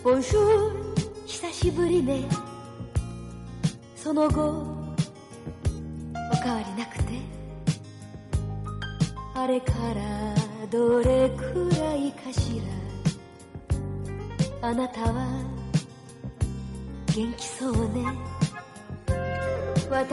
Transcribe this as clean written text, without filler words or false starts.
ボンジュール久しぶりね。その後おかわりなくて、あれからどれくらいかしら。あなたは元気そうね。